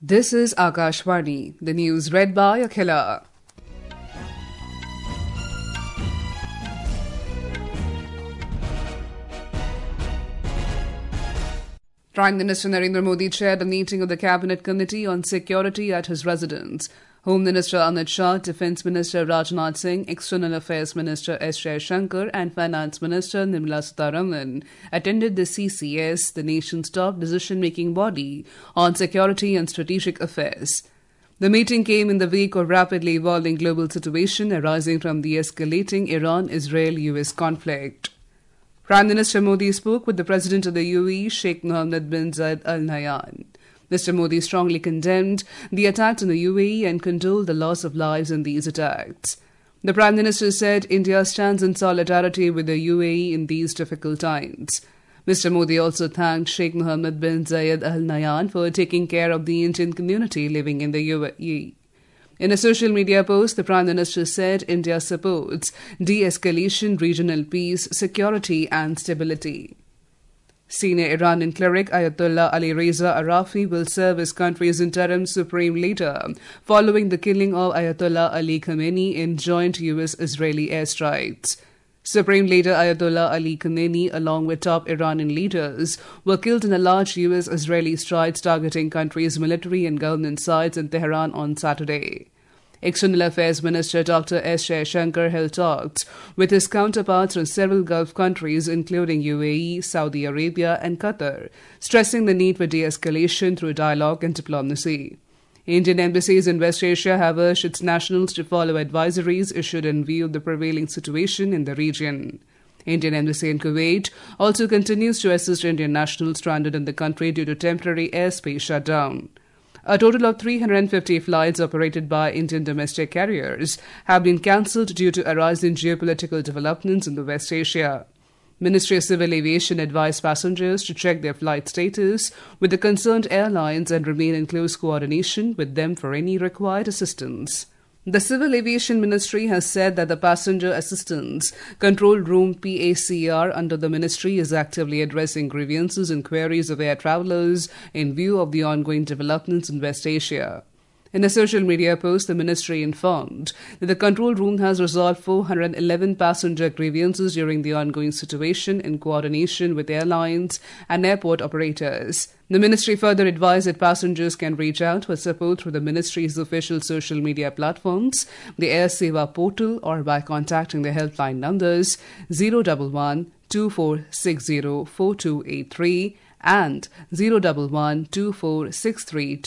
This is Akashvani, the news read by Akhila. Prime Minister Narendra Modi chaired a meeting of the Cabinet Committee on Security at his residence. Home Minister Amit Shah, Defence Minister Rajnath Singh, External Affairs Minister S. Jaishankar and Finance Minister Nirmala Sitharaman attended the CCS, the nation's top decision-making body on security and strategic affairs. The meeting came in the wake of rapidly evolving global situation arising from the escalating Iran-Israel-US conflict. Prime Minister Modi spoke with the President of the UAE, Sheikh Mohammed bin Zayed Al Nahyan. Mr. Modi strongly condemned the attacks on the UAE and condoled the loss of lives in these attacks. The Prime Minister said India stands in solidarity with the UAE in these difficult times. Mr. Modi also thanked Sheikh Mohammed bin Zayed Al Nahyan for taking care of the Indian community living in the UAE. In a social media post, the Prime Minister said India supports de-escalation, regional peace, security and stability. Senior Iranian cleric Ayatollah Ali Reza Arafi will serve as country's interim supreme leader following the killing of Ayatollah Ali Khamenei in joint US-Israeli airstrikes. Supreme Leader Ayatollah Ali Khamenei, along with top Iranian leaders, were killed in a large US-Israeli strikes targeting country's military and government sites in Tehran on Saturday. External Affairs Minister Dr. S. Jaishankar held talks with his counterparts from several Gulf countries including UAE, Saudi Arabia and Qatar, stressing the need for de-escalation through dialogue and diplomacy. Indian embassies in West Asia have urged its nationals to follow advisories issued in view of the prevailing situation in the region. Indian embassy in Kuwait also continues to assist Indian nationals stranded in the country due to temporary airspace shutdown. A total of 350 flights operated by Indian domestic carriers have been cancelled due to arising geopolitical developments in the West Asia. Ministry of Civil Aviation advised passengers to check their flight status with the concerned airlines and remain in close coordination with them for any required assistance. The Civil Aviation Ministry has said that the Passenger Assistance Control Room PACR under the ministry is actively addressing grievances and queries of air travellers in view of the ongoing developments in West Asia. In a social media post, the ministry informed that the control room has resolved 411 passenger grievances during the ongoing situation in coordination with airlines and airport operators. The ministry further advised that passengers can reach out for support through the ministry's official social media platforms, the Air Seva portal, or by contacting the helpline numbers 011 2460 4283 and 011 2463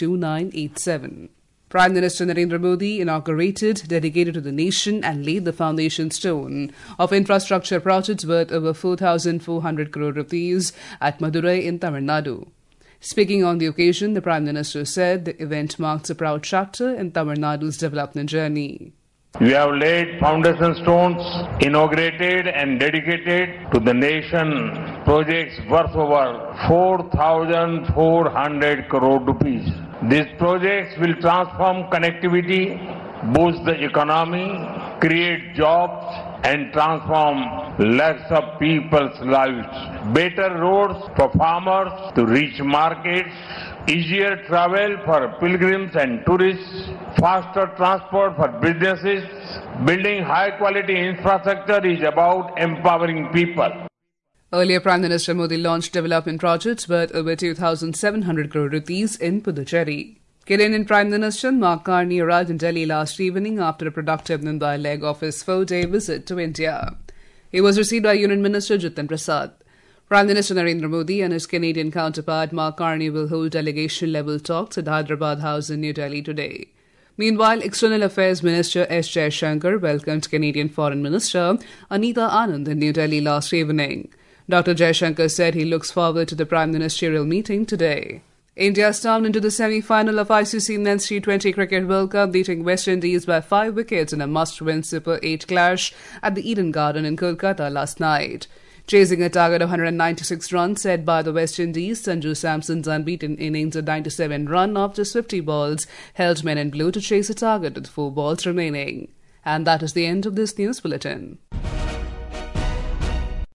2987. Prime Minister Narendra Modi inaugurated, dedicated to the nation and laid the foundation stone of infrastructure projects worth over 4,400 crore rupees at Madurai in Tamil Nadu. Speaking on the occasion, the Prime Minister said the event marks a proud chapter in Tamil Nadu's development journey. We have laid foundation stones, inaugurated and dedicated to the nation projects worth over 4,400 crore rupees. These projects will transform connectivity, boost the economy, create jobs and transform lakhs of people's lives. Better roads for farmers to reach markets, easier travel for pilgrims and tourists, faster transport for businesses. Building high-quality infrastructure is about empowering people. Earlier, Prime Minister Modi launched development projects worth over 2,700 crore rupees in Puducherry. Kenyan Prime Minister Mark Carney arrived in Delhi last evening after a productive Mumbai leg of his 4-day visit to India. He was received by Union Minister Jiten Prasad. Prime Minister Narendra Modi and his Canadian counterpart Mark Carney will hold delegation-level talks at Hyderabad House in New Delhi today. Meanwhile, External Affairs Minister S. Jaishankar welcomed Canadian Foreign Minister Anita Anand in New Delhi last evening. Dr. Jaishankar said he looks forward to the Prime Ministerial meeting today. India stormed into the semi-final of ICC Men's T20 Cricket World Cup, beating West Indies by 5 wickets in a must-win Super 8 clash at the Eden Garden in Kolkata last night. Chasing a target of 196 runs set by the West Indies, Sanju Samson's unbeaten innings of 97 runs after 50 balls held men in blue to chase a target with 4 balls remaining. And that is the end of this news bulletin.